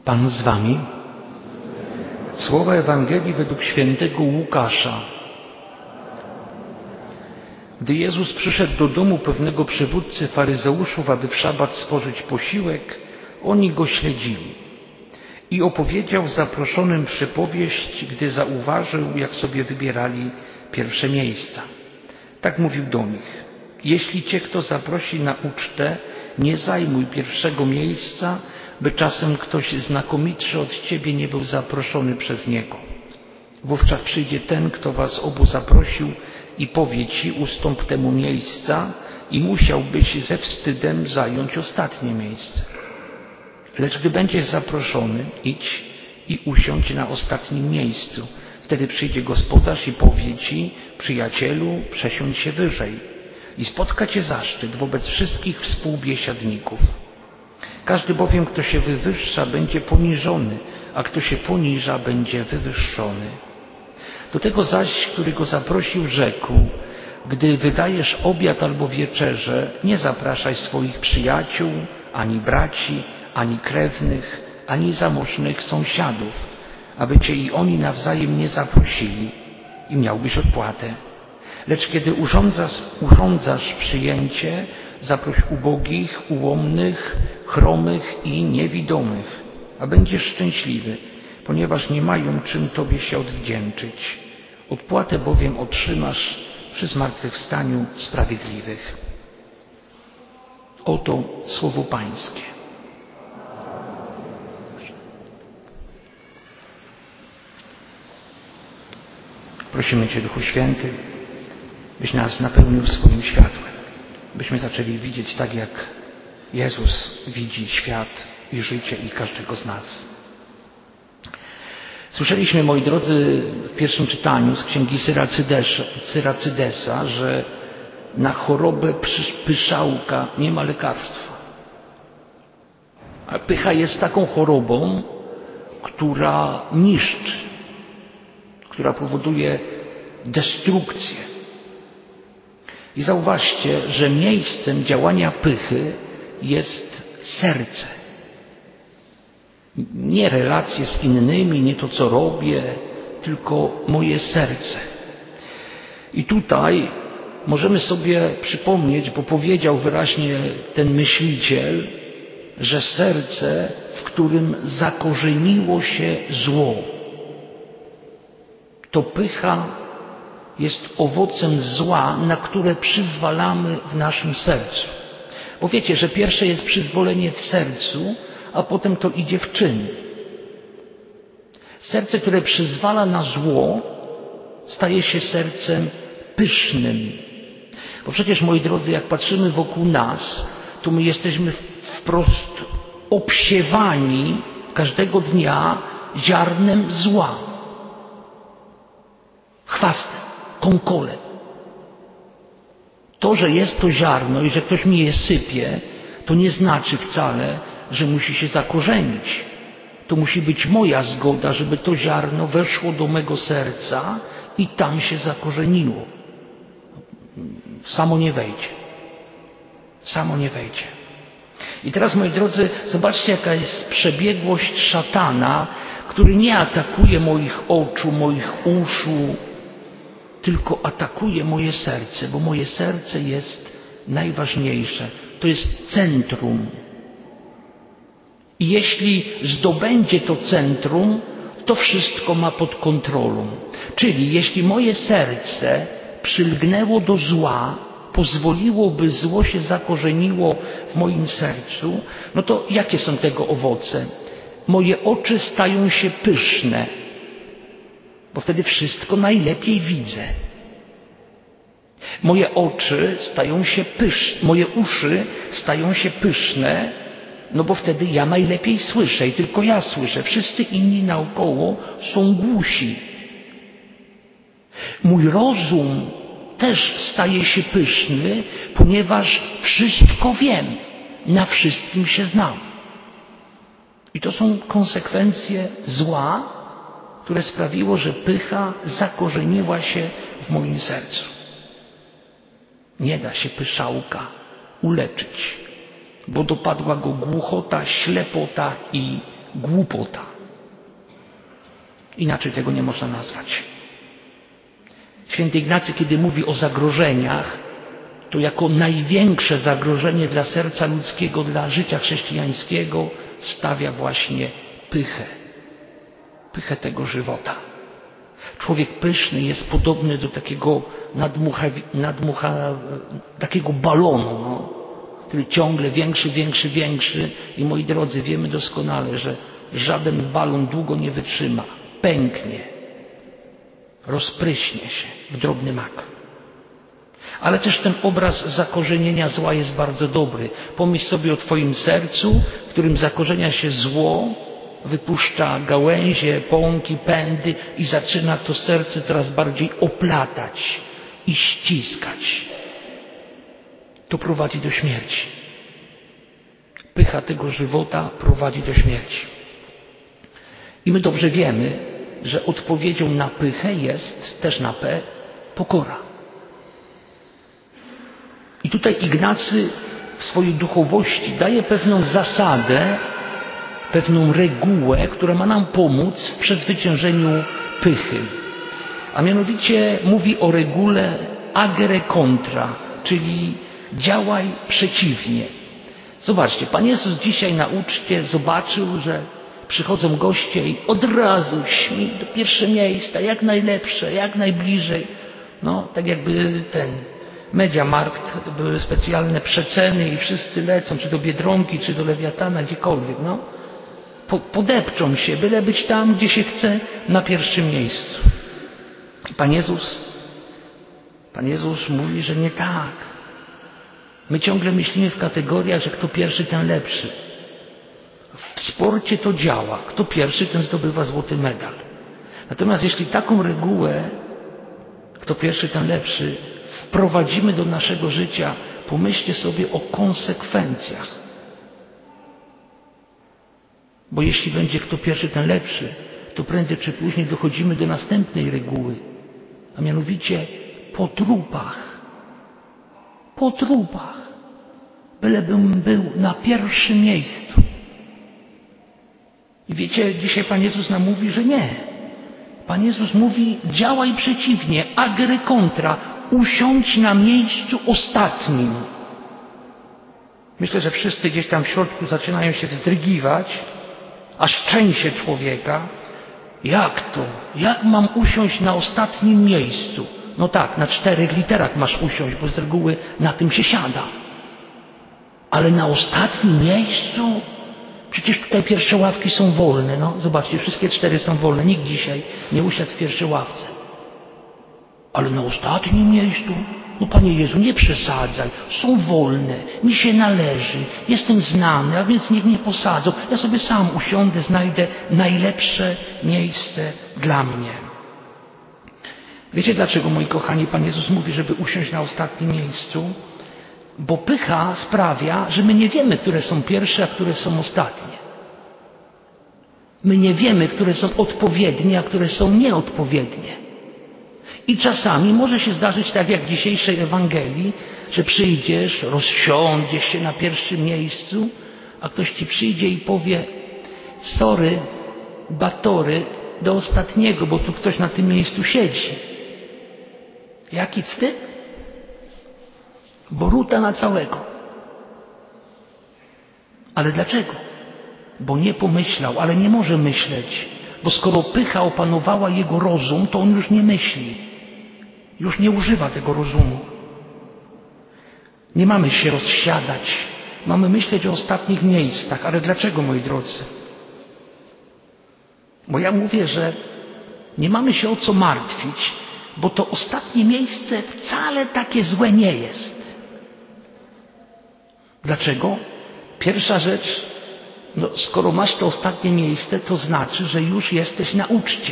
Pan z wami. Słowa Ewangelii według świętego Łukasza. Gdy Jezus przyszedł do domu pewnego przywódcy faryzeuszów, aby w szabat spożyć posiłek, oni go śledzili. I opowiedział zaproszonym przypowieść, gdy zauważył, jak sobie wybierali pierwsze miejsca. Tak mówił do nich: jeśli cię kto zaprosi na ucztę, nie zajmuj pierwszego miejsca, by czasem ktoś znakomitszy od ciebie nie był zaproszony przez niego. Wówczas przyjdzie ten, kto was obu zaprosił i powie ci: ustąp temu miejsca, i musiałbyś ze wstydem zająć ostatnie miejsce. Lecz gdy będziesz zaproszony, idź i usiądź na ostatnim miejscu. Wtedy przyjdzie gospodarz i powie ci: przyjacielu, przesiądź się wyżej. I spotka cię zaszczyt wobec wszystkich współbiesiadników. Każdy bowiem, kto się wywyższa, będzie poniżony, a kto się poniża, będzie wywyższony. Do tego zaś, który go zaprosił, rzekł: gdy wydajesz obiad albo wieczerzę, nie zapraszaj swoich przyjaciół, ani braci, ani krewnych, ani zamożnych sąsiadów, aby cię i oni nawzajem nie zaprosili i miałbyś odpłatę. Lecz kiedy urządzasz przyjęcie, zaproś ubogich, ułomnych, chromych i niewidomych, a będziesz szczęśliwy, ponieważ nie mają czym tobie się odwdzięczyć. Odpłatę bowiem otrzymasz przy zmartwychwstaniu sprawiedliwych. Oto słowo Pańskie. Prosimy Cię, Duchu Święty, byś nas napełnił swoim światłem, byśmy zaczęli widzieć tak, jak Jezus widzi świat i życie i każdego z nas. Słyszeliśmy, moi drodzy, w pierwszym czytaniu z księgi Syracydesa, że na chorobę pyszałka nie ma lekarstwa. A pycha jest taką chorobą, która niszczy, która powoduje destrukcję. I zauważcie, że miejscem działania pychy jest serce. Nie relacje z innymi, nie to, co robię, tylko moje serce. I tutaj możemy sobie przypomnieć, bo powiedział wyraźnie ten myśliciel, że serce, w którym zakorzeniło się zło. To pycha jest owocem zła, na które przyzwalamy w naszym sercu. Bo wiecie, że pierwsze jest przyzwolenie w sercu, a potem to idzie w czyn. Serce, które przyzwala na zło, staje się sercem pysznym. Bo przecież, moi drodzy, jak patrzymy wokół nas, to my jesteśmy wprost obsiewani każdego dnia ziarnem zła. Chwastem, konkolem. To, że jest to ziarno i że ktoś mi je sypie, to nie znaczy wcale, że musi się zakorzenić. To musi być moja zgoda, żeby to ziarno weszło do mego serca i tam się zakorzeniło. Samo nie wejdzie. Samo nie wejdzie. I teraz, moi drodzy, zobaczcie, jaka jest przebiegłość szatana, który nie atakuje moich oczu, moich uszu, tylko atakuje moje serce, bo moje serce jest najważniejsze. To jest centrum. I jeśli zdobędzie to centrum, to wszystko ma pod kontrolą. Czyli jeśli moje serce przylgnęło do zła, pozwoliło, by zło się zakorzeniło w moim sercu, no to jakie są tego owoce? Moje oczy stają się pyszne, bo wtedy wszystko najlepiej widzę. Moje oczy stają się pyszne, moje uszy stają się pyszne, no bo wtedy ja najlepiej słyszę i tylko ja słyszę. Wszyscy inni naokoło są głusi. Mój rozum też staje się pyszny, ponieważ wszystko wiem, na wszystkim się znam. I to są konsekwencje zła, które sprawiło, że pycha zakorzeniła się w moim sercu. Nie da się pyszałka uleczyć, bo dopadła go głuchota, ślepota i głupota. Inaczej tego nie można nazwać. Święty Ignacy, kiedy mówi o zagrożeniach, to jako największe zagrożenie dla serca ludzkiego, dla życia chrześcijańskiego stawia właśnie pychę. Pychę tego żywota. Człowiek pyszny jest podobny do takiego takiego balonu, który ciągle większy. I moi drodzy, wiemy doskonale, że żaden balon długo nie wytrzyma. Pęknie. Rozpryśnie się w drobny mak. Ale też ten obraz zakorzenienia zła jest bardzo dobry. Pomyśl sobie o twoim sercu, w którym zakorzenia się zło, wypuszcza gałęzie, pąki, pędy i zaczyna to serce coraz bardziej oplatać i ściskać. To prowadzi do śmierci. Pycha tego żywota prowadzi do śmierci. I my dobrze wiemy, że odpowiedzią na pychę jest, też na P, pokora. I tutaj Ignacy w swojej duchowości daje pewną zasadę, pewną regułę, która ma nam pomóc w przezwyciężeniu pychy. A mianowicie mówi o regule agere contra, czyli działaj przeciwnie. Zobaczcie, Pan Jezus dzisiaj na uczcie zobaczył, że przychodzą goście i od razu śmi do pierwsze miejsca, jak najlepsze, jak najbliżej. No, tak jakby Mediamarkt, były specjalne przeceny i wszyscy lecą, czy do Biedronki, czy do Lewiatana, gdziekolwiek, no. Podepczą się, byle być tam, gdzie się chce, na pierwszym miejscu. I Pan Jezus mówi, że nie tak. My ciągle myślimy w kategoriach, że kto pierwszy, ten lepszy. W sporcie to działa. Kto pierwszy, ten zdobywa złoty medal. Natomiast jeśli taką regułę, kto pierwszy, ten lepszy, wprowadzimy do naszego życia, pomyślcie sobie o konsekwencjach. Bo jeśli będzie kto pierwszy, ten lepszy, to prędzej czy później dochodzimy do następnej reguły, a mianowicie po trupach. Po trupach. Bylebym był na pierwszym miejscu. I wiecie, dzisiaj Pan Jezus nam mówi, że nie. Pan Jezus mówi, działaj przeciwnie, agere contra, usiądź na miejscu ostatnim. Myślę, że wszyscy gdzieś tam w środku zaczynają się wzdrygiwać, aż trzęsie człowieka. Jak to? Jak mam usiąść na ostatnim miejscu? No tak, na 4 literach masz usiąść, bo z reguły na tym się siada. Ale na ostatnim miejscu? Przecież tutaj pierwsze ławki są wolne. No, zobaczcie, wszystkie 4 są wolne. Nikt dzisiaj nie usiadł w pierwszej ławce. Ale na ostatnim miejscu? No Panie Jezu, nie przesadzaj. Są wolne. Mi się należy. Jestem znany, a więc niech mnie posadzą. Ja sobie sam usiądę, znajdę najlepsze miejsce dla mnie. Wiecie dlaczego, moi kochani, Pan Jezus mówi, żeby usiąść na ostatnim miejscu? Bo pycha sprawia, że my nie wiemy, które są pierwsze, a które są ostatnie. My nie wiemy, które są odpowiednie, a które są nieodpowiednie. I czasami może się zdarzyć tak jak w dzisiejszej Ewangelii, że przyjdziesz, rozsiądziesz się na pierwszym miejscu, a ktoś ci przyjdzie i powie: sorry, batory, do ostatniego, bo tu ktoś na tym miejscu siedzi. Jaki wstyd? Boruta na całego. Ale dlaczego? Bo nie pomyślał, ale nie może myśleć, bo skoro pycha opanowała jego rozum, to on już nie myśli. Już nie używa tego rozumu. Nie mamy się rozsiadać. Mamy myśleć o ostatnich miejscach. Ale dlaczego, moi drodzy? Bo ja mówię, że nie mamy się o co martwić, bo to ostatnie miejsce wcale takie złe nie jest. Dlaczego? Pierwsza rzecz, skoro masz to ostatnie miejsce, to znaczy, że już jesteś na uczcie.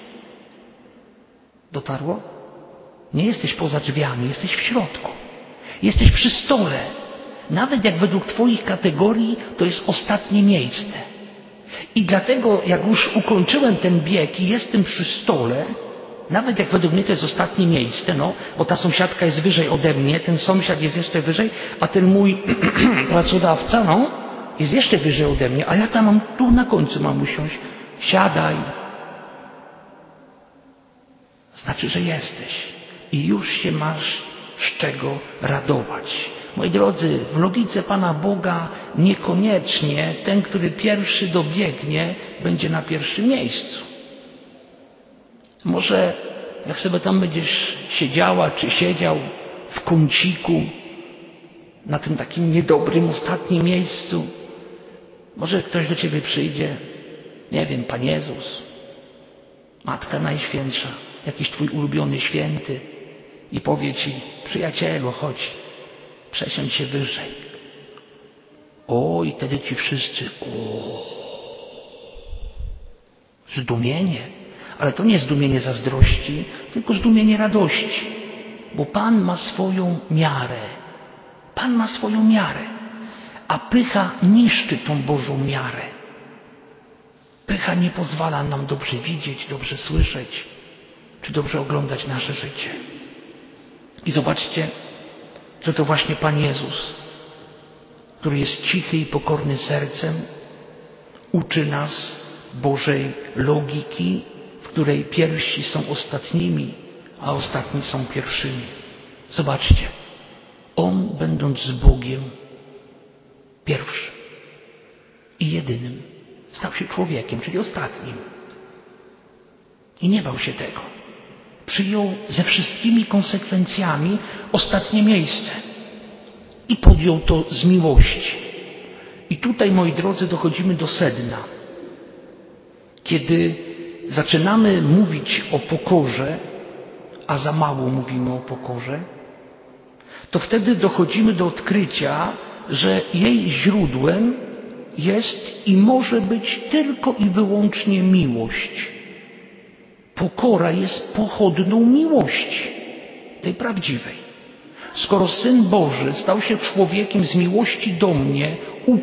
Dotarło? Nie jesteś poza drzwiami, jesteś w środku. Jesteś przy stole. Nawet jak według twoich kategorii to jest ostatnie miejsce. I dlatego, jak już ukończyłem ten bieg i jestem przy stole, nawet jak według mnie to jest ostatnie miejsce, bo ta sąsiadka jest wyżej ode mnie, ten sąsiad jest jeszcze wyżej, a ten mój pracodawca, jest jeszcze wyżej ode mnie, a ja tam mam, tu na końcu mam usiąść. Siadaj. Znaczy, że jesteś i już się masz z czego radować. Moi drodzy, w logice Pana Boga niekoniecznie ten, który pierwszy dobiegnie, będzie na pierwszym miejscu. Może jak sobie tam będziesz siedziała czy siedział w kąciku, na tym takim niedobrym ostatnim miejscu, może ktoś do ciebie przyjdzie, nie wiem, Pan Jezus, Matka Najświętsza, jakiś twój ulubiony święty i powie ci: przyjacielu, chodź, przesiądź się wyżej. O, i wtedy ci wszyscy, zdumienie. Ale to nie zdumienie zazdrości, tylko zdumienie radości. Bo Pan ma swoją miarę. Pan ma swoją miarę. A pycha niszczy tą Bożą miarę. Pycha nie pozwala nam dobrze widzieć, dobrze słyszeć, czy dobrze oglądać nasze życie. I zobaczcie, że to właśnie Pan Jezus, który jest cichy i pokorny sercem, uczy nas Bożej logiki, w której pierwsi są ostatnimi, a ostatni są pierwszymi. Zobaczcie, On, będąc z Bogiem, pierwszym i jedynym, stał się człowiekiem, czyli ostatnim. I nie bał się tego. Przyjął ze wszystkimi konsekwencjami ostatnie miejsce. I podjął to z miłości. I tutaj, moi drodzy, dochodzimy do sedna. Kiedy zaczynamy mówić o pokorze, a za mało mówimy o pokorze, to wtedy dochodzimy do odkrycia, że jej źródłem jest i może być tylko i wyłącznie miłość. Pokora jest pochodną miłości, tej prawdziwej. Skoro Syn Boży stał się człowiekiem z miłości do mnie,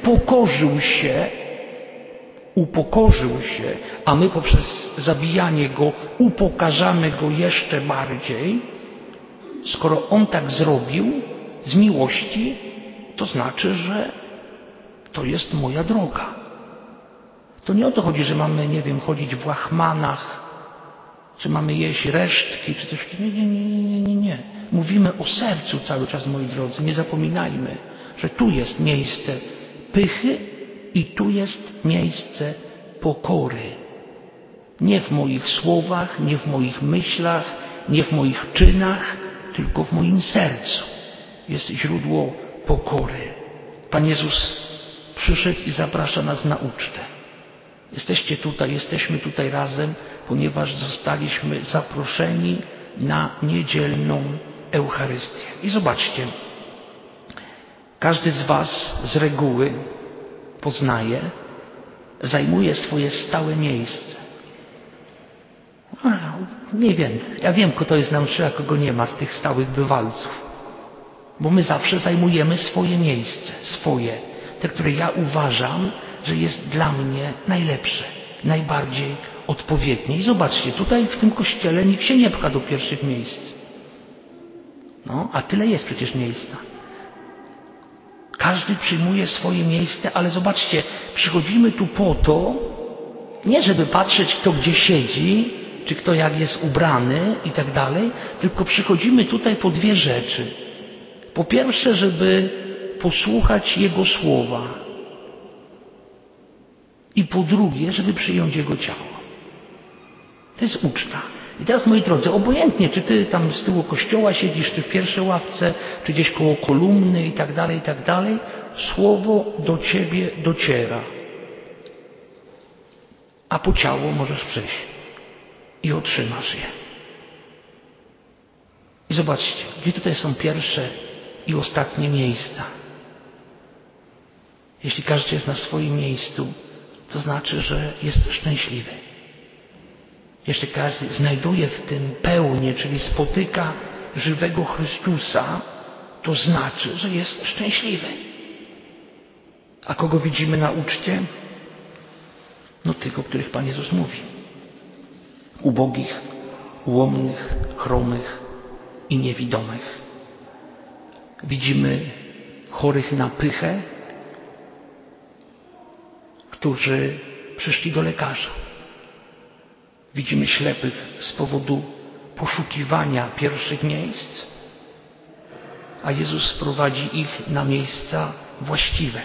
upokorzył się, a my poprzez zabijanie Go upokarzamy Go jeszcze bardziej, skoro On tak zrobił z miłości, to znaczy, że to jest moja droga. To nie o to chodzi, że mamy, nie wiem, chodzić w łachmanach, czy mamy jeść resztki, czy coś takiego. Nie. Mówimy o sercu cały czas, moi drodzy. Nie zapominajmy, że tu jest miejsce pychy i tu jest miejsce pokory. Nie w moich słowach, nie w moich myślach, nie w moich czynach, tylko w moim sercu jest źródło pokory. Pan Jezus przyszedł i zaprasza nas na ucztę. Jesteście tutaj, jesteśmy tutaj razem, ponieważ zostaliśmy zaproszeni na niedzielną Eucharystię. I zobaczcie, każdy z was z reguły poznaje, zajmuje swoje stałe miejsce. Mniej więcej. Ja wiem, kto jest na mszy, a kogo nie ma z tych stałych bywalców. Bo my zawsze zajmujemy swoje miejsce, swoje, te, które ja uważam, że jest dla mnie najlepsze, najbardziej odpowiednie. I zobaczcie, tutaj w tym kościele nikt się nie pcha do pierwszych miejsc. No, a tyle jest przecież miejsca. Każdy przyjmuje swoje miejsce, ale zobaczcie, przychodzimy tu po to, nie żeby patrzeć, kto gdzie siedzi, czy kto jak jest ubrany i tak dalej, tylko przychodzimy tutaj po dwie rzeczy. Po pierwsze, żeby posłuchać Jego słowa. I po drugie, żeby przyjąć Jego ciało. To jest uczta. I teraz, moi drodzy, obojętnie, czy ty tam z tyłu kościoła siedzisz, czy w pierwszej ławce, czy gdzieś koło kolumny i tak dalej, słowo do ciebie dociera. A po ciało możesz przyjść i otrzymasz je. I zobaczcie, gdzie tutaj są pierwsze i ostatnie miejsca. Jeśli każdy jest na swoim miejscu, to znaczy, że jest szczęśliwy. Jeśli każdy znajduje w tym pełnię, czyli spotyka żywego Chrystusa, to znaczy, że jest szczęśliwy. A kogo widzimy na uczcie? No tych, o których Pan Jezus mówi. Ubogich, ułomnych, chromych i niewidomych. Widzimy chorych na pychę którzy przyszli do lekarza. Widzimy ślepych z powodu poszukiwania pierwszych miejsc, a Jezus prowadzi ich na miejsca właściwe.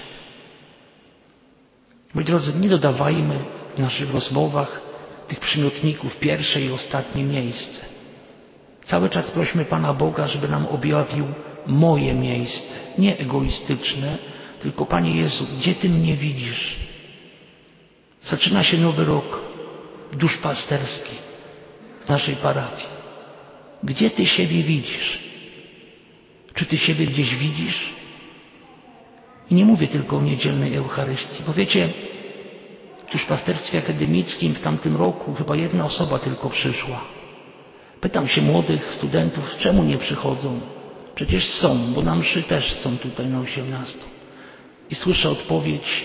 Moi drodzy, nie dodawajmy w naszych rozmowach tych przymiotników pierwsze i ostatnie miejsce. Cały czas prośmy Pana Boga, żeby nam objawił moje miejsce, nie egoistyczne, tylko Panie Jezu, gdzie Ty mnie widzisz? Zaczyna się nowy rok duszpasterski w naszej parafii. Gdzie Ty siebie widzisz? Czy Ty siebie gdzieś widzisz? I nie mówię tylko o niedzielnej Eucharystii, bo wiecie, w duszpasterstwie akademickim w tamtym roku chyba jedna osoba tylko przyszła. Pytam się młodych studentów, czemu nie przychodzą? Przecież są, bo na mszy też są tutaj na 18. I słyszę odpowiedź,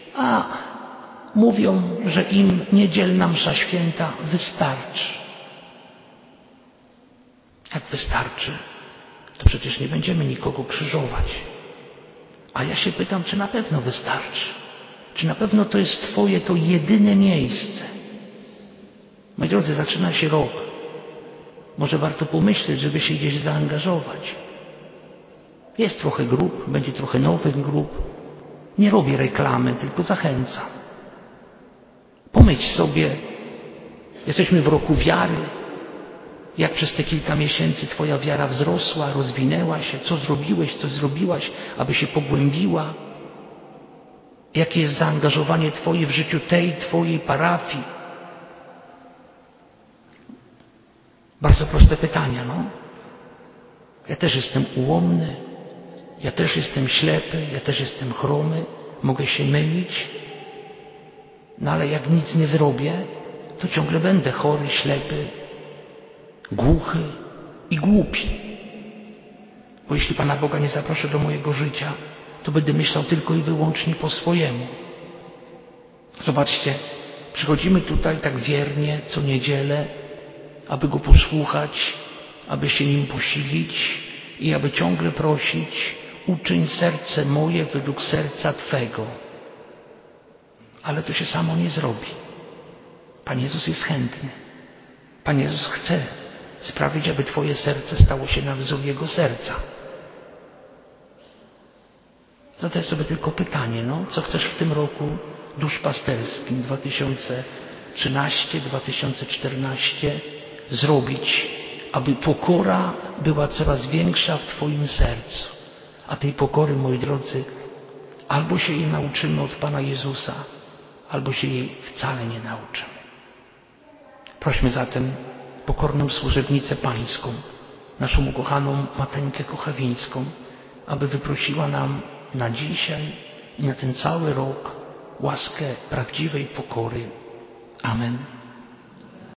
mówią, że im niedzielna msza święta wystarczy. Jak wystarczy, to przecież nie będziemy nikogo krzyżować. A ja się pytam, czy na pewno wystarczy? Czy na pewno to jest Twoje to jedyne miejsce? Moi drodzy, zaczyna się rok. Może warto pomyśleć, żeby się gdzieś zaangażować. Jest trochę grup, będzie trochę nowych grup. Nie robię reklamy, tylko zachęcam. Pomyśl sobie, jesteśmy w roku wiary, jak przez te kilka miesięcy Twoja wiara wzrosła, rozwinęła się, co zrobiłeś, co zrobiłaś, aby się pogłębiła. Jakie jest zaangażowanie Twoje w życiu tej Twojej parafii? Bardzo proste pytania, Ja też jestem ułomny, ja też jestem ślepy, ja też jestem chromy, mogę się mylić, ale jak nic nie zrobię, to ciągle będę chory, ślepy, głuchy i głupi. Bo jeśli Pana Boga nie zaproszę do mojego życia, to będę myślał tylko i wyłącznie po swojemu. Zobaczcie, przychodzimy tutaj tak wiernie co niedzielę, aby Go posłuchać, aby się Nim posilić i aby ciągle prosić: uczyń serce moje według serca Twego. Ale to się samo nie zrobi. Pan Jezus jest chętny. Pan Jezus chce sprawić, aby Twoje serce stało się na wzór Jego serca. Zadaj sobie tylko pytanie, co chcesz w tym roku duszpasterskim 2013-2014 zrobić, aby pokora była coraz większa w Twoim sercu. A tej pokory, moi drodzy, albo się jej nauczymy od Pana Jezusa, albo się jej wcale nie nauczymy. Prośmy zatem pokorną służebnicę Pańską, naszą ukochaną Mateńkę Kochawińską, aby wyprosiła nam na dzisiaj i na ten cały rok łaskę prawdziwej pokory. Amen.